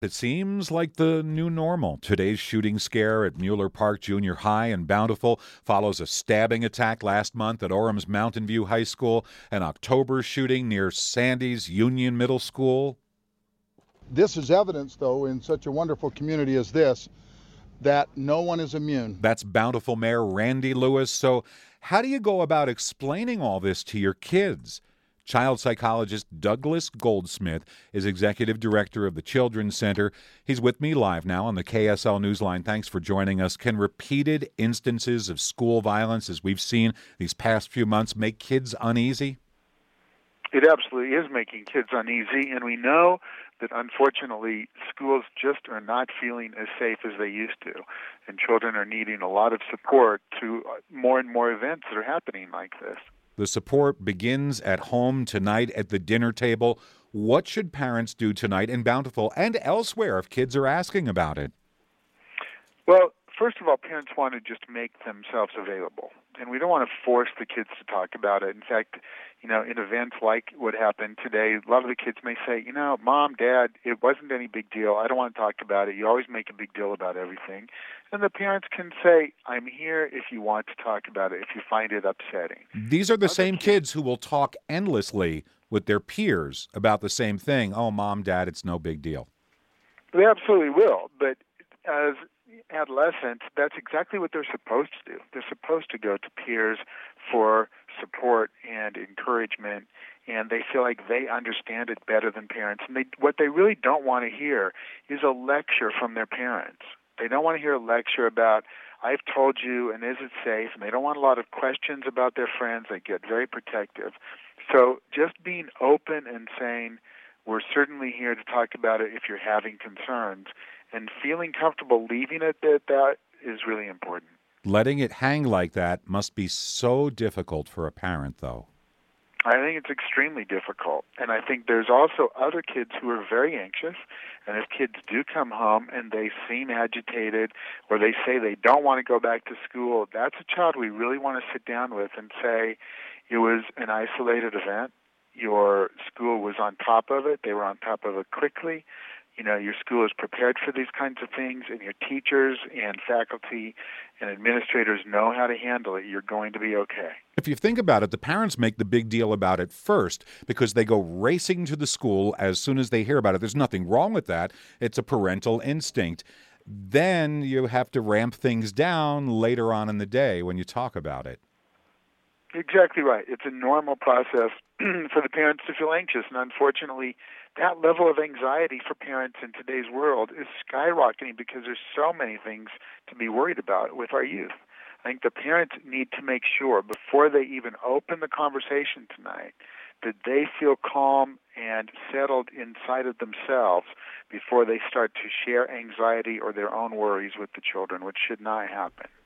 It seems like the new normal. Today's shooting scare at Mueller Park Junior High in Bountiful follows a stabbing attack last month at Orem's Mountain View High School, an October shooting near Sandy's Union Middle School. This is evidence, though, in such a wonderful community as this, that no one is immune. That's Bountiful Mayor Randy Lewis. So how do you go about explaining all this to your kids? Child psychologist Douglas Goldsmith is executive director of the Children's Center. He's with me live now on the KSL Newsline. Thanks for joining us. Can repeated instances of school violence, as we've seen these past few months, make kids uneasy? It absolutely is making kids uneasy, and we know that unfortunately schools just are not feeling as safe as they used to, and children are needing a lot of support to more and more events that are happening like this. The support begins at home tonight at the dinner table. What should parents do tonight in Bountiful and elsewhere if kids are asking about it? Well, first of all, parents want to just make themselves available. And we don't want to force the kids to talk about it. In fact, in events like what happened today, a lot of the kids may say, Mom, Dad, it wasn't any big deal. I don't want to talk about it. You always make a big deal about everything. And the parents can say, I'm here if you want to talk about it, if you find it upsetting. These are the same kids who will talk endlessly with their peers about the same thing. Oh, Mom, Dad, it's no big deal. They absolutely will. But as adolescents, that's exactly what they're supposed to do. They're supposed to go to peers for support and encouragement, and they feel like they understand it better than parents. And what they really don't want to hear is a lecture from their parents. They don't want to hear a lecture about, I've told you, and is it safe? And they don't want a lot of questions about their friends. They get very protective. So just being open and saying, we're certainly here to talk about it if you're having concerns, and feeling comfortable leaving it at that is really important. Letting it hang like that must be so difficult for a parent, though. I think it's extremely difficult. And I think there's also other kids who are very anxious. And if kids do come home and they seem agitated or they say they don't want to go back to school, that's a child we really want to sit down with and say, it was an isolated event. Your school was on top of it. They were on top of it quickly. Your school is prepared for these kinds of things, and your teachers and faculty and administrators know how to handle it. You're going to be okay. If you think about it, the parents make the big deal about it first because they go racing to the school as soon as they hear about it. There's nothing wrong with that. It's a parental instinct. Then you have to ramp things down later on in the day when you talk about it. Exactly right. It's a normal process for the parents to feel anxious, and unfortunately, that level of anxiety for parents in today's world is skyrocketing because there's so many things to be worried about with our youth. I think the parents need to make sure before they even open the conversation tonight that they feel calm and settled inside of themselves before they start to share anxiety or their own worries with the children, which should not happen.